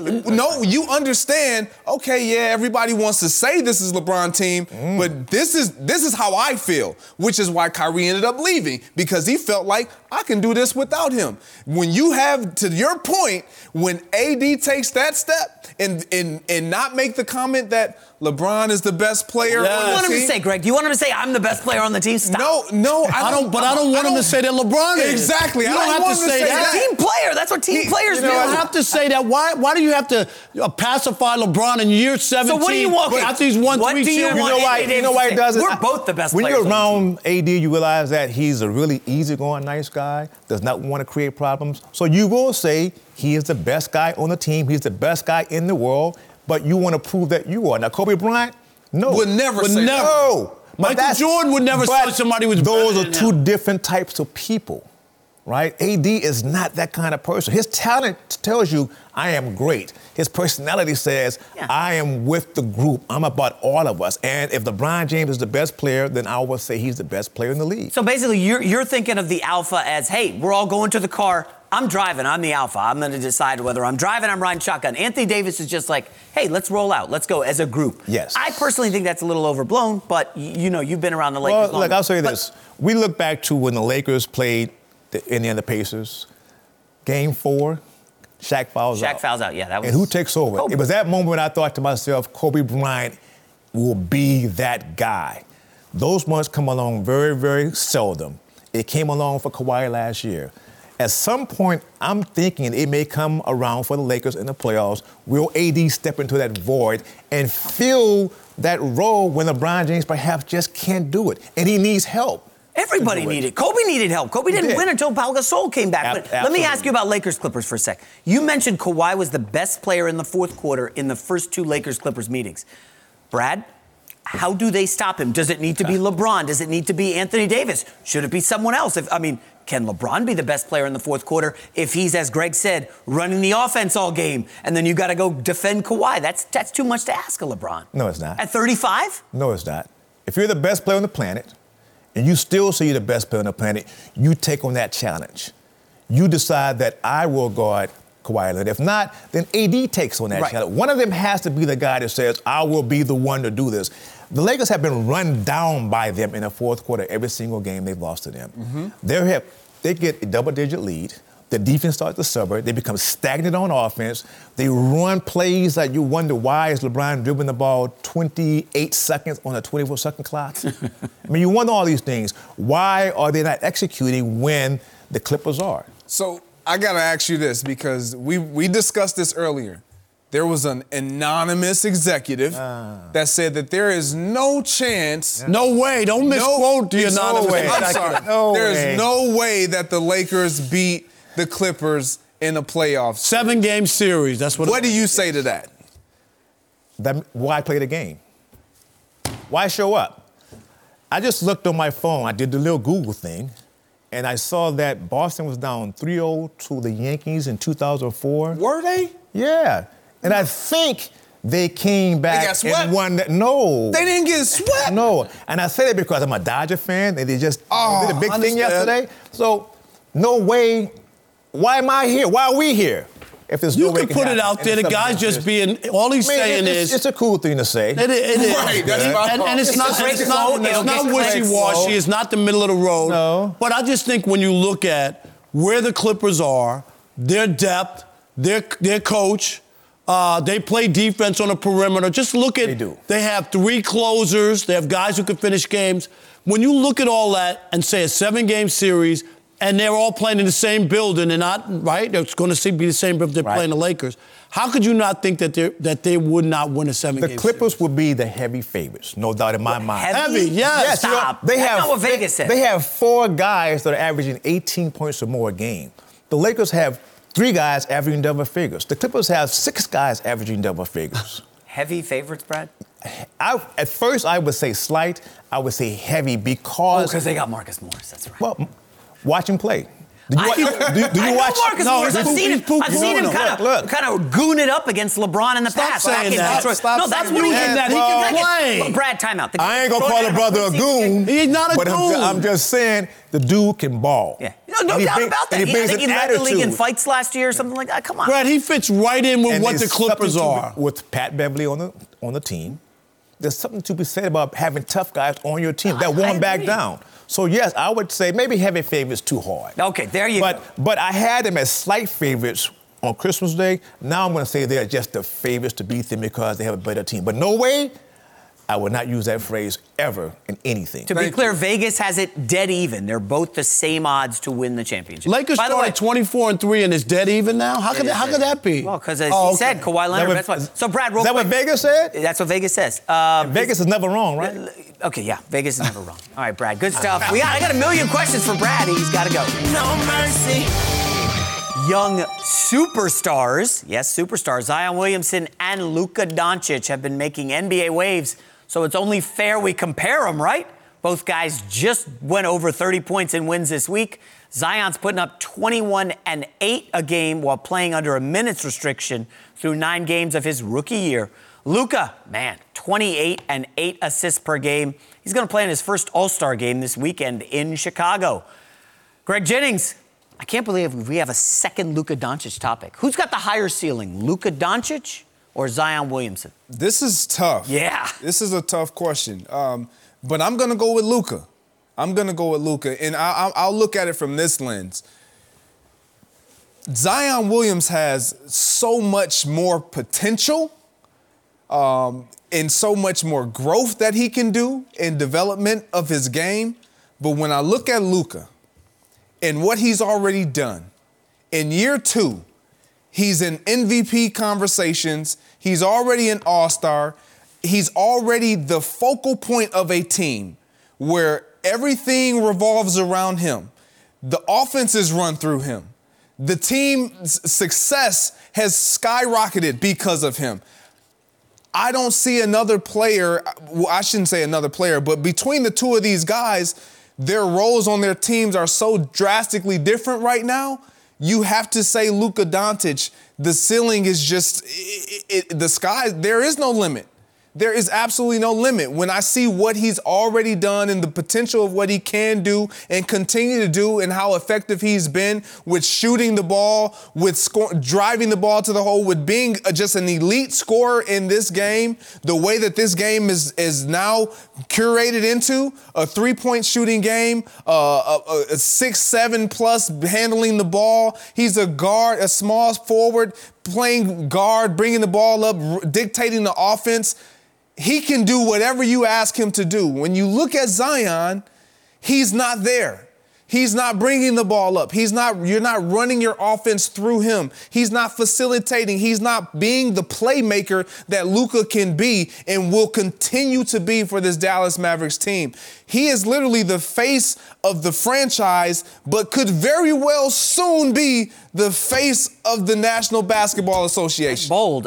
you understand, okay, yeah, everybody wants to say this is LeBron team, but this is how I feel, which is why Kyrie ended up leaving, because he felt like I can do this without him. When you have, to your point, when AD takes that step and not make the comment that LeBron is the best player on the team. What do you want him to say, Greg? Do you want him to say I'm the best player on the team? Stop. No, I don't. But I don't want him to say that LeBron is. Exactly. You don't have to say that. Team player. That's what team players do. You don't have to say that. Why do you have to pacify LeBron in year 17? So what do you want? After he's won 3 championships. You know why he does it? We're both the best when players. When you're around AD, you realize that he's a really easygoing, nice guy, does not want to create problems. So you will say he is the best guy on the team. He's the best guy in the world. But you want to prove that you are. Now, Kobe Bryant, no. Would never say that. No. Michael Jordan would never say somebody was better those than are 2 him. different types of people, right? AD is not that kind of person. His talent tells you, I am great. His personality says, I am with the group. I'm about all of us. And if LeBron James is the best player, then I will say he's the best player in the league. So basically, you're thinking of the alpha as, hey, we're all going to the car. I'm driving. I'm the alpha. I'm going to decide whether I'm driving, I'm riding shotgun. Anthony Davis is just like, hey, let's roll out. Let's go as a group. Yes. I personally think that's a little overblown, but, you've been around the Lakers long. Well, look, I'll say this. We look back to when the Lakers played the Indiana Pacers. Game 4, Shaq fouls out. Shaq fouls out, yeah. That was. And who takes over? Kobe. It was that moment when I thought to myself, Kobe Bryant will be that guy. Those moments come along very, very seldom. It came along for Kawhi last year. At some point, I'm thinking it may come around for the Lakers in the playoffs. Will AD step into that void and fill that role when LeBron James perhaps just can't do it? And he needs help. Everybody needed. Kobe needed help. Kobe didn't win until Pau Gasol came back. But let me ask you about Lakers-Clippers for a sec. You mentioned Kawhi was the best player in the fourth quarter in the first 2 Lakers-Clippers meetings. Brad, how do they stop him? Does it need to be LeBron? Does it need to be Anthony Davis? Should it be someone else? Can LeBron be the best player in the fourth quarter if he's, as Greg said, running the offense all game, and then you got to go defend Kawhi? That's too much to ask of LeBron. No, it's not. At 35? No, it's not. If you're the best player on the planet, and you still say you're the best player on the planet, you take on that challenge. you decide that I will guard Kawhi Leonard. If not, then AD takes on that challenge. One of them has to be the guy that says, I will be the one to do this. The Lakers have been run down by them in the fourth quarter every single game they've lost to them. They get a double-digit lead. The defense starts to suffer. They become stagnant on offense. They run plays that you wonder, why is LeBron dribbling the ball 28 seconds on a 24-second clock? I mean, you wonder all these things. Why are they not executing when the Clippers are? So I got to ask you this, because we discussed this earlier. There was an anonymous executive that said that there is no chance. No way. Don't misquote the anonymous executive. I'm sorry. There's no way that the Lakers beat the Clippers in the playoffs. 7-game series. That's what do you say to that? Why play the game? Why show up? I just looked on my phone. I did the little Google thing, and I saw that Boston was down 3-0 to the Yankees in 2004. Were they? Yeah. And I think they came back and won that. No. They didn't get swept? No. And I say that because I'm a Dodger fan, and they just did a big thing yesterday. So, no way. Why am I here? Why are we here? If there's no way you can put it out there. The guy's just being. All he's saying is. It's a cool thing to say. It is. Right. That's and it's not wishy-washy. It's not the middle of the road. No. But I just think when you look at where the Clippers are, their depth, their coach. They play defense on the perimeter. Just look at. They do. They have 3 closers. They have guys who can finish games. When you look at all that and say a 7-game series, and they're all playing in the same building, and not right. It's going to be the same if they're playing the Lakers. How could you not think that they would not win a 7-game series? The Clippers would be the heavy favorites, no doubt in my mind. Heavy, yes. Stop. They That's have not what Vegas said. They have 4 guys that are averaging 18 points or more a game. The Lakers have 3 guys averaging double figures. The Clippers have 6 guys averaging double figures. Heavy favorites, Brad? At first, I would say slight. I would say heavy because... because they got Marcus Morris, that's right. Well, watch him play. Do you watch Marcus Morris? I've seen him kind of goon it up against LeBron in the past. Saying that. No, that's what he did. He can play. Brad, timeout. I ain't going to call the brother a goon. He's not a goon. But I'm just saying the dude can ball. Yeah. No doubt about that. I think he led the league in fights last year or something like that. Come on. Brad, he fits right in with what the Clippers are. With Pat Beverly on the team, there's something to be said about having tough guys on your team that won't back down. So, yes, I would say maybe heavy favorites too hard. Okay, there you go. But I had them as slight favorites on Christmas Day. Now I'm going to say they're just the favorites to beat them because they have a better team. But no way, I would not use that phrase ever in anything. To be clear, Vegas has it dead even. They're both the same odds to win the championship. Lakers started 24-3 and it's dead even now? How could that be? Well, because as he said, Kawhi Leonard, that's why. So, Brad, real quick. Is that what Vegas said? That's what Vegas says. Vegas is never wrong, right? Okay, yeah, Vegas is never wrong. All right, Brad, good stuff. I got a million questions for Brad. He's got to go. No mercy. Young superstars, yes, superstars, Zion Williamson and Luka Doncic have been making NBA waves, so it's only fair we compare them, right? Both guys just went over 30 points in wins this week. Zion's putting up 21 and 8 a game while playing under a minutes restriction through 9 games of his rookie year. Luka, man, 28 and 8 assists per game. He's going to play in his first All-Star game this weekend in Chicago. Greg Jennings, I can't believe we have a second Luka Doncic topic. Who's got the higher ceiling, Luka Doncic or Zion Williamson? This is tough. Yeah. This is a tough question. But I'm going to go with Luka. And I'll look at it from this lens. Zion Williams has so much more potential and so much more growth that he can do in development of his game. But when I look at Luka and what he's already done, in year 2, he's in MVP conversations. He's already an all-star. He's already the focal point of a team where everything revolves around him. The offense is run through him. The team's success has skyrocketed because of him. I don't see another player, well, I shouldn't say another player, but between the two of these guys, their roles on their teams are so drastically different right now. You have to say Luka Doncic, the ceiling is just, the sky, there is no limit. there is absolutely no limit. When I see what he's already done and the potential of what he can do and continue to do and how effective he's been with shooting the ball, with driving the ball to the hole, with being just an elite scorer in this game, the way that this game is now curated into a three-point shooting game, a 6'7" plus handling the ball. He's a guard, a small forward, playing guard, bringing the ball up, dictating the offense. He can do whatever you ask him to do. When you look at Zion, he's not there. He's not bringing the ball up. You're not running your offense through him. He's not facilitating. He's not being the playmaker that Luka can be and will continue to be for this Dallas Mavericks team. He is literally the face of the franchise, but could very well soon be the face of the National Basketball Association. Bold.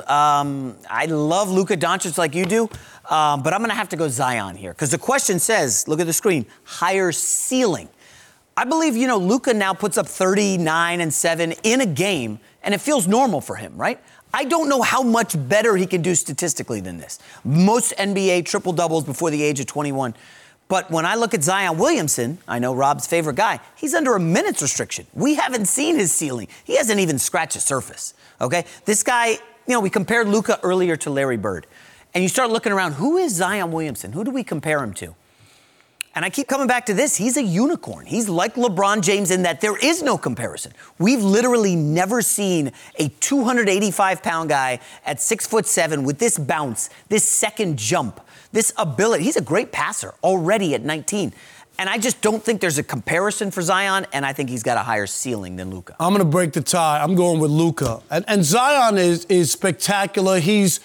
I love Luka Doncic like you do, but I'm going to have to go Zion here because the question says, look at the screen, higher ceiling. I believe, Luka now puts up 39 and 7 in a game, and it feels normal for him, right? I don't know how much better he can do statistically than this. Most NBA triple-doubles before the age of 21. But when I look at Zion Williamson, I know Rob's favorite guy, he's under a minutes restriction. We haven't seen his ceiling. He hasn't even scratched the surface, okay? This guy, we compared Luka earlier to Larry Bird. And you start looking around, who is Zion Williamson? Who do we compare him to? And I keep coming back to this. He's a unicorn. He's like LeBron James in that there is no comparison. We've literally never seen a 285-pound guy at 6'7" with this bounce, this second jump, this ability. He's a great passer already at 19. And I just don't think there's a comparison for Zion, and I think he's got a higher ceiling than Luka. I'm going to break the tie. I'm going with Luka. And Zion is spectacular. He's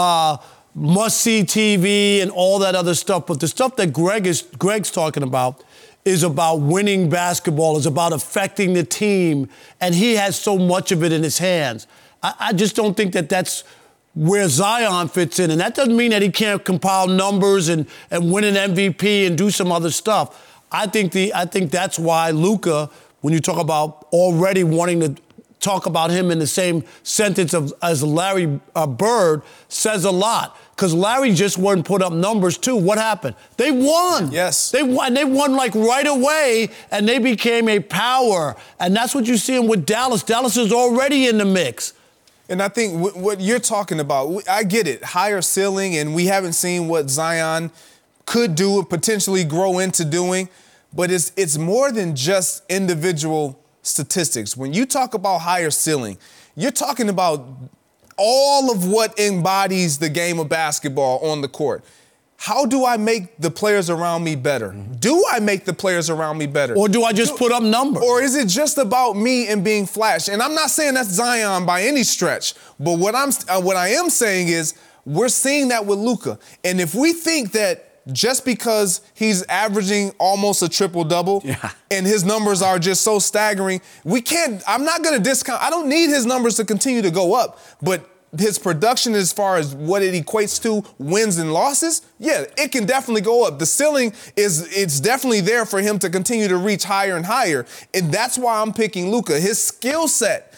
must-see TV and all that other stuff. But the stuff that Greg's talking about is about winning basketball, is about affecting the team, and he has so much of it in his hands. I just don't think that that's where Zion fits in. And that doesn't mean that he can't compile numbers and win an MVP and do some other stuff. I think that's why Luka, when you talk about already wanting to talk about him in the same sentence as Larry Bird, says a lot. Because Larry just wouldn't put up numbers, too. What happened? They won. Yes. They won. They won, like, right away, and they became a power. And that's what you see them with Dallas. Dallas is already in the mix. And I think what you're talking about, I get it, higher ceiling, and we haven't seen what Zion could do and potentially grow into doing. But it's more than just individual statistics. When you talk about higher ceiling, you're talking about all of what embodies the game of basketball on the court. How do I make the players around me better? Do I make the players around me better? Or do I just put up numbers? Or is it just about me and being flash? And I'm not saying that's Zion by any stretch, but what I am saying is we're seeing that with Luka. And if we think that just because he's averaging almost a triple-double and his numbers are just so staggering, I'm not going to discount. I don't need his numbers to continue to go up, but his production as far as what it equates to wins and losses, it can definitely go up. The ceiling it's definitely there for him to continue to reach higher and higher, and that's why I'm picking Luka. His skill set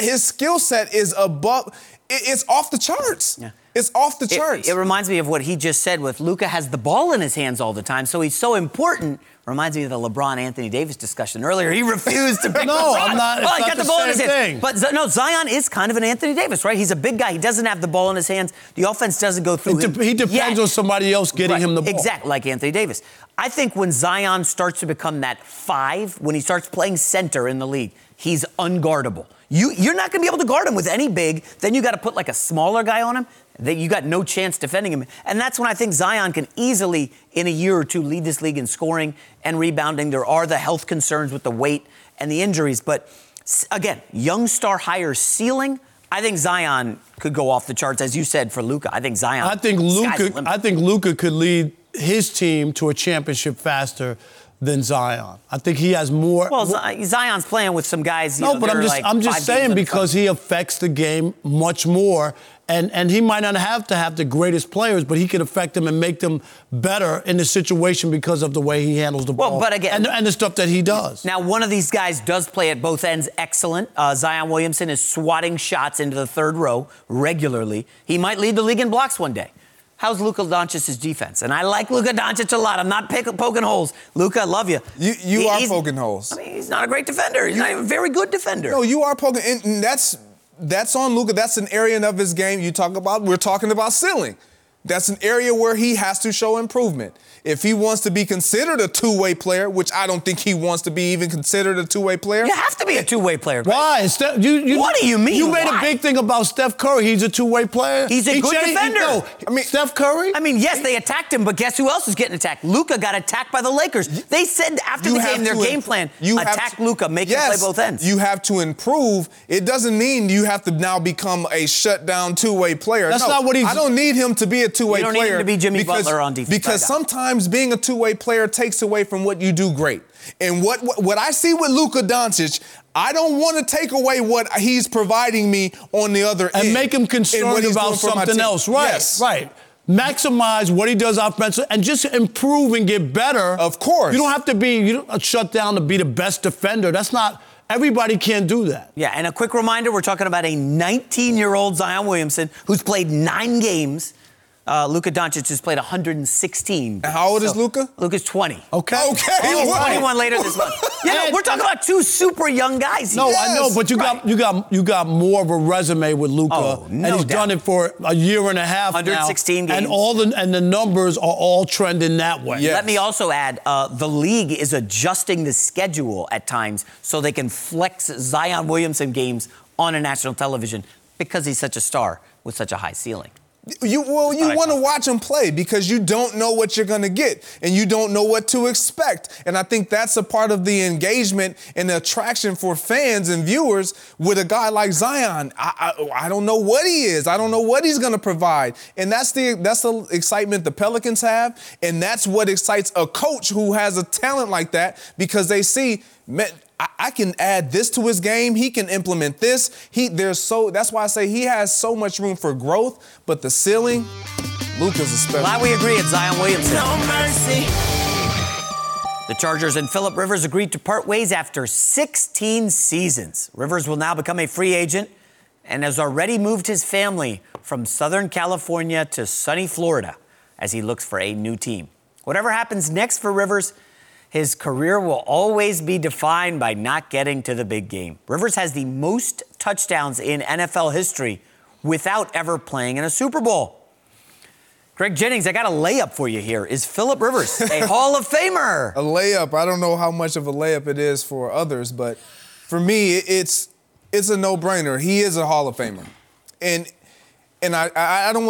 is above. It's off the charts. Yeah. It's off the charts. It reminds me of what he just said with Luka has the ball in his hands all the time, so he's so important. Reminds me of the LeBron-Anthony Davis discussion earlier. He refused to pick LeBron. I'm not. Well, he got the ball in his hands. Thing. But no, Zion is kind of an Anthony Davis, right? He's a big guy. He doesn't have the ball in his hands. The offense doesn't go through him. He depends on somebody else getting him the ball. Exactly, like Anthony Davis. I think when Zion starts to become that 5, when he starts playing center in the league, he's unguardable. You're not going to be able to guard him with any big. Then you got to put like a smaller guy on him. That you got no chance defending him. And that's when I think Zion can easily, in a year or two, lead this league in scoring and rebounding. There are the health concerns with the weight and the injuries. But again, young star higher ceiling. I think Zion could go off the charts, as you said, for Luka. I think Zion. I think Luka could lead his team to a championship faster than Zion. I think he has more. Well, Zion's playing with some guys. No, but I'm just saying because he affects the game much more, and he might not have to have the greatest players, but he can affect them and make them better in the situation because of the way he handles the ball. Well, but again, and the stuff that he does. Now, one of these guys does play at both ends excellent. Zion Williamson is swatting shots into the third row regularly. He might lead the league in blocks one day. how's Luka Doncic's defense? And I like Luka Doncic a lot. I'm not poking holes. Luka, I love you. You are poking holes. I mean, he's not a great defender. He's not even a very good defender. No, you are poking, and that's on Luka. That's an area of his game we're talking about ceiling. That's an area where he has to show improvement. If he wants to be considered a two-way player, which I don't think he wants to be even considered a two-way player. You have to be a two-way player. Why? What do you mean? You made a big thing about Steph Curry. He's a two-way player. He's a good defender. Steph Curry? I mean, yes, they attacked him, but guess who else is getting attacked? Luka got attacked by the Lakers. They said after the game, their game plan, attack Luka, make him play both ends. You have to improve. It doesn't mean you have to now become a shutdown two-way player. That's not what he's... I don't need him to be a two-way player. You don't need him to be Jimmy Butler on defense. Because sometimes being a two-way player takes away from what you do great. And what I see with Luka Doncic, I don't want to take away what he's providing me on the other end. And make him concerned about something else. Right, yes. Right. Maximize what he does offensively and just improve and get better. Of course. You don't have to be shut down to be the best defender. That's not... Everybody can't do that. Yeah, and a quick reminder, we're talking about a 19-year-old Zion Williamson who's played 9 games. Luka Doncic has played 116. How old is Luka? Luka's 20. Okay. He's 21 later this month. We're talking about 2 super young guys. No, I know, but you got more of a resume with Luka, and he's done it for a year and a half 116 now, games. and the numbers are all trending that way. Yes. Let me also add, the league is adjusting the schedule at times so they can flex Zion Williamson games on a national television because he's such a star with such a high ceiling. You want to watch him play because you don't know what you're going to get and you don't know what to expect. And I think that's a part of the engagement and the attraction for fans and viewers with a guy like Zion. I don't know what he is. I don't know what he's going to provide. And that's the excitement the Pelicans have. And that's what excites a coach who has a talent like that because they see, I can add this to his game. He can implement this. That's why I say he has so much room for growth. But the ceiling, Luka's a special. Glad we agree it's Zion Williamson. No mercy. The Chargers and Phillip Rivers agreed to part ways after 16 seasons. Rivers will now become a free agent and has already moved his family from Southern California to sunny Florida as he looks for a new team. Whatever happens next for Rivers, his career will always be defined by not getting to the big game. Rivers has the most touchdowns in NFL history without ever playing in a Super Bowl. Greg Jennings, I got a layup for you here. Is Phillip Rivers a Hall of Famer? A layup. I don't know how much of a layup it is for others, but for me, it's a no-brainer. He is a Hall of Famer. And I don't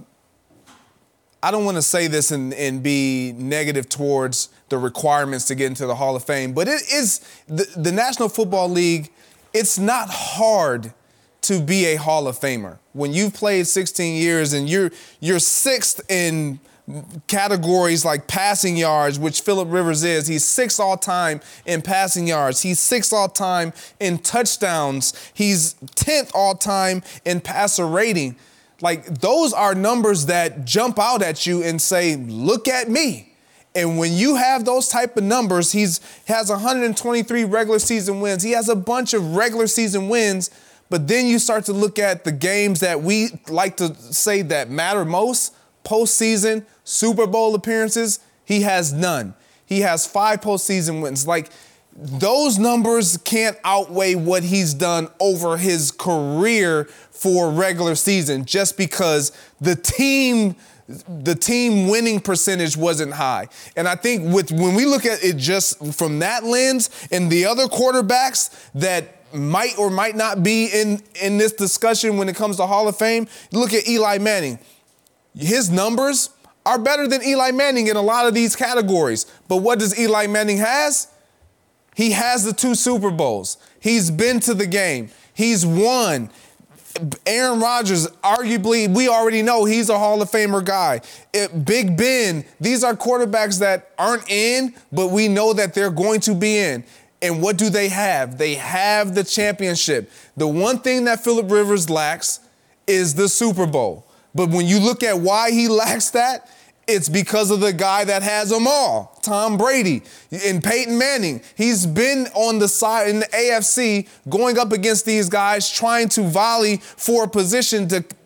want to say this and be negative towards the requirements to get into the Hall of Fame, but it is the National Football League. It's not hard to be a Hall of Famer when you've played 16 years and you're 6th in categories like passing yards, which Phillip Rivers is. He's 6th all time in passing yards. He's 6th all time in touchdowns. He's 10th all time in passer rating. Like, those are numbers that jump out at you and say, look at me. And when you have those type of numbers, he has 123 regular season wins. He has a bunch of regular season wins, but then you start to look at the games that we like to say that matter most, postseason, Super Bowl appearances. He has none. He has 5 postseason wins. Like, those numbers can't outweigh what he's done over his career for regular season just because the team winning percentage wasn't high. And I think when we look at it just from that lens and the other quarterbacks that might or might not be in this discussion when it comes to Hall of Fame, look at Eli Manning. His numbers are better than Eli Manning in a lot of these categories. But what does Eli Manning has? He has the 2 Super Bowls. He's been to the game. He's won. Aaron Rodgers, arguably, we already know he's a Hall of Famer guy. Big Ben, these are quarterbacks that aren't in, but we know that they're going to be in. And what do they have? They have the championship. The one thing that Phillip Rivers lacks is the Super Bowl. But when you look at why he lacks that, it's because of the guy that has them all, Tom Brady and Peyton Manning. He's been on the side in the AFC going up against these guys trying to volley for a position to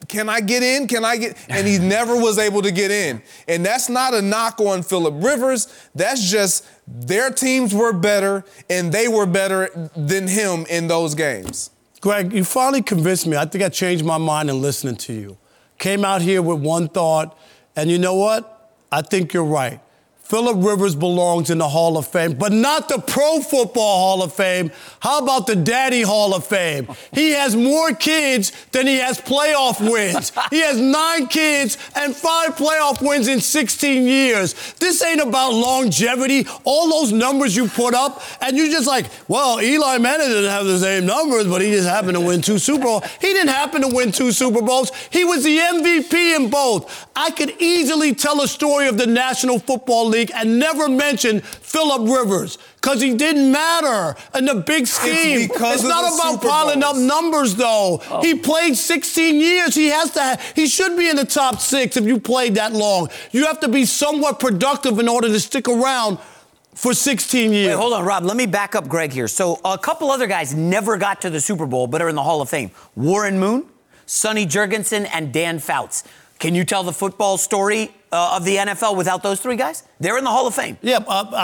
can I get in? And he never was able to get in. And that's not a knock on Phillip Rivers. That's just their teams were better, and they were better than him in those games. Greg, you finally convinced me. I think I changed my mind in listening to you. Came out here with one thought, and you know what? I think you're right. Phillip Rivers belongs in the Hall of Fame, but not the Pro Football Hall of Fame. How about the Daddy Hall of Fame? He has more kids than he has playoff wins. He has 9 kids and 5 playoff wins in 16 years. This ain't about longevity. All those numbers you put up, and you're just like, well, Eli Manning didn't have the same numbers, but he just happened to win 2 Super Bowls. He didn't happen to win 2 Super Bowls. He was the MVP in both. I could easily tell a story of the National Football League and never mention Phillip Rivers because he didn't matter in the big scheme. It's not about piling up numbers, though. Oh. He played 16 years. He should be in the top 6 if you played that long. You have to be somewhat productive in order to stick around for 16 years. Wait, hold on, Rob. Let me back up Greg here. So a couple other guys never got to the Super Bowl but are in the Hall of Fame. Warren Moon, Sonny Jurgensen, and Dan Fouts. Can you tell the football story of the NFL without those 3 guys? They're in the Hall of Fame. Yeah,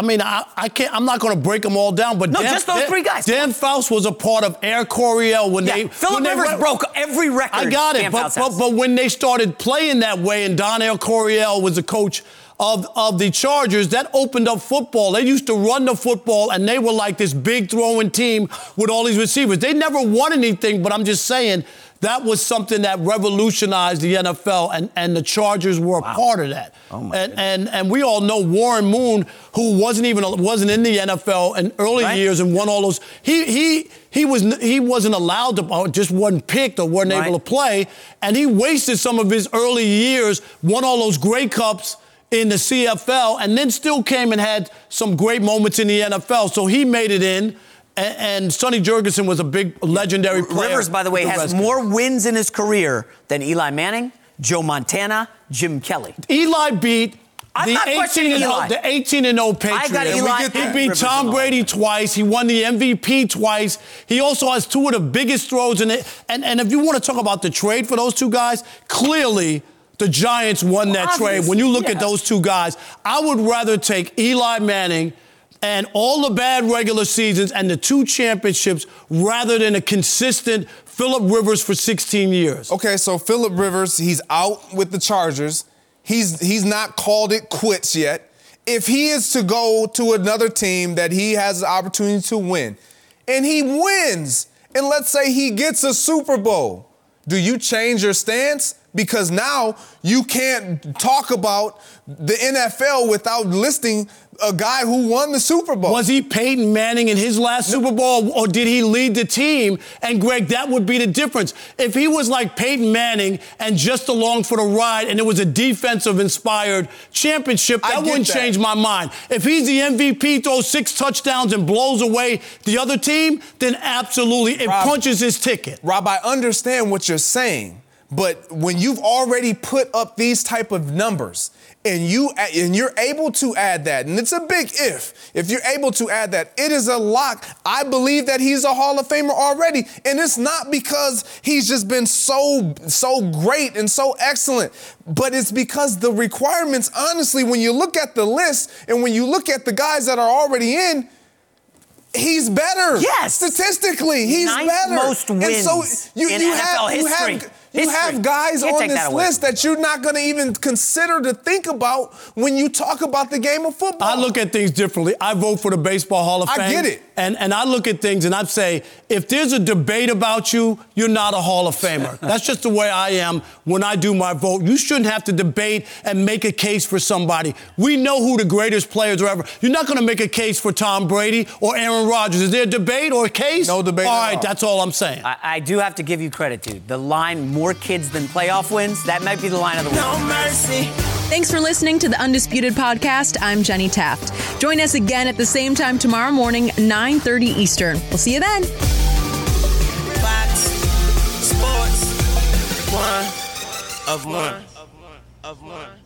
I can't. I'm not going to break them all down. But just those 3 guys. Dan Fouts was a part of Air Coryell when they. Phillip Rivers broke every record. I got it, but when they started playing that way, and Don Air Coryell was the coach of the Chargers, that opened up football. They used to run the football, and they were like this big throwing team with all these receivers. They never won anything, but I'm just saying. That was something that revolutionized the NFL, and the Chargers were a part of that. Oh and we all know Warren Moon, who wasn't in the NFL in early years and won all those. He wasn't allowed to, or just wasn't picked or wasn't able to play, and he wasted some of his early years, won all those Grey Cups in the CFL, and then still came and had some great moments in the NFL. So he made it in. And Sonny Jurgensen was a big legendary player. Rivers, by the way, has more wins in his career than Eli Manning, Joe Montana, Jim Kelly. Eli beat the 18-0 Patriots. I got Eli. He beat Tom Brady twice. He won the MVP twice. He also has 2 of the biggest throws in it. And if you want to talk about the trade for those 2 guys, clearly the Giants won that trade. When you look at those 2 guys, I would rather take Eli Manning and all the bad regular seasons and the 2 championships rather than a consistent Phillip Rivers for 16 years. Okay, so Phillip Rivers, he's out with the Chargers. He's not called it quits yet. If he is to go to another team that he has the opportunity to win, and he wins, and let's say he gets a Super Bowl, do you change your stance? Because now you can't talk about the NFL without listing a guy who won the Super Bowl. Was he Peyton Manning in his last Super Bowl, or did he lead the team? And, Greg, that would be the difference. If he was like Peyton Manning and just along for the ride and it was a defensive-inspired championship, that wouldn't change my mind. If he's the MVP, throws 6 touchdowns and blows away the other team, then absolutely it punches his ticket. Rob, I understand what you're saying. But when you've already put up these type of numbers and you're able to add that, and it's a big if you're able to add that, it is a lock. I believe that he's a Hall of Famer already. And it's not because he's just been so great and so excellent, but it's because the requirements, honestly, when you look at the list and when you look at the guys that are already in, he's better. Yes. Statistically, he's 9th better. most wins and so you NFL history. You have guys on this list that you're not going to even consider to think about when you talk about the game of football. I look at things differently. I vote for the Baseball Hall of Fame. I get it. And I look at things and I say, if there's a debate about you, you're not a Hall of Famer. That's just the way I am when I do my vote. You shouldn't have to debate and make a case for somebody. We know who the greatest players are ever. You're not going to make a case for Tom Brady or Aaron Rodgers. Is there a debate or a case? No debate all at right, all. that's all I'm saying. I do have to give you credit, dude. The line, more kids than playoff wins, that might be the line of the week. No mercy. Thanks for listening to the Undisputed Podcast. I'm Jenny Taft. Join us again at the same time tomorrow morning, 9:30 Eastern. We'll see you then. Fox Sports, one of one.